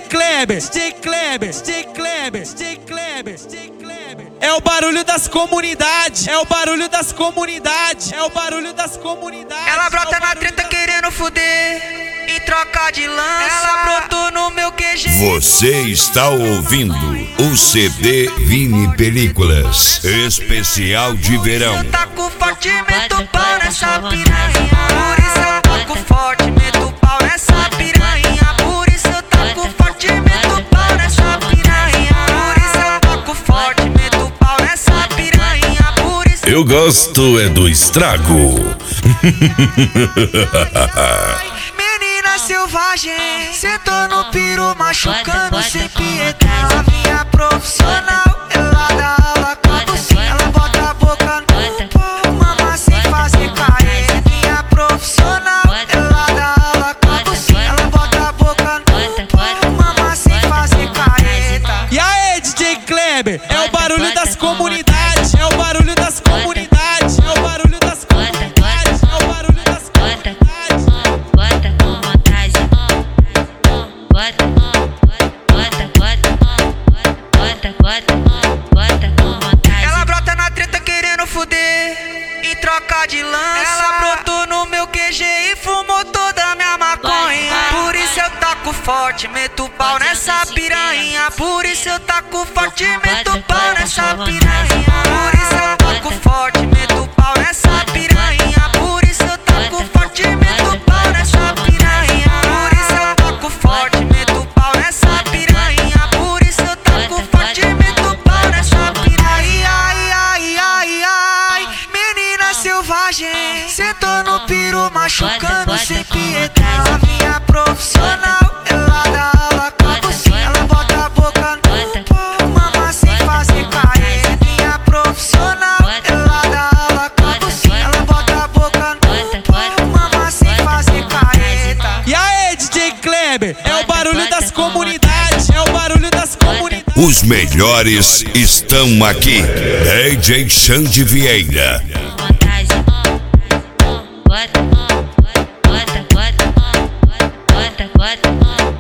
Kleber, DJ Kleber, DJ Kleber, DJ Kleber, DJ Kleber. É o barulho das comunidades, é o barulho das comunidades, é o barulho das comunidades. Ela brota na treta querendo fuder, em troca de lança. Ela brotou no meu QG. Você está ouvindo o CD Vini Películas, especial de verão. Eu taco forte, meto pau nessa piranha. Por isso eu taco forte, meto pau nessa piranha. Por isso eu taco forte, meto pau nessa piranha. Por isso eu taco forte, meto pau nessa piranha. Por isso eu gosto é do estrago. Menina selvagem, sentou no piro, machucando sem piedade. Ela minha profissional, ela dá aula com você. Ela bota a boca no pau, mama sem fazer careta. Minha profissional, ela dá aula com você. Ela bota a boca no pau, mama sem fazer careta. E aí, DJ Kleber, é o barulho das comunidades, é o barulho das comunidades, é o barulho das comunidades, é o barulho das comunidades. Bota com vontade, bota com vontade. Ela brota na treta querendo fuder, em troca de lança. Ela brotou no meu QG e fumou toda a minha maconha. Por isso eu taco forte, meto pau nessa piranha. Por isso eu taco forte, meto pau nessa piranha. Por isso eu taco forte, meto pau nessa piranha. Por isso eu taco forte, meto pau nessa piranha. Por isso eu taco forte, meto pau nessa piranha. Por isso eu taco forte, meto pau nessa piranha. Ai, ai, ai, ai, menina selvagem, sentou no piro, machucando sem piedade. Ela minha profissional, ela dá aula com você. Ela bota a boca no pau, mama sem fazer careta. Minha profissional, ela dá aula com você. Ela bota a boca no pau, mama sem fazer careta. E aí, DJ Kleber, é o barulho das comunidades, é o barulho das comunidades. Os melhores estão aqui. DJ Xande Vieira. Bota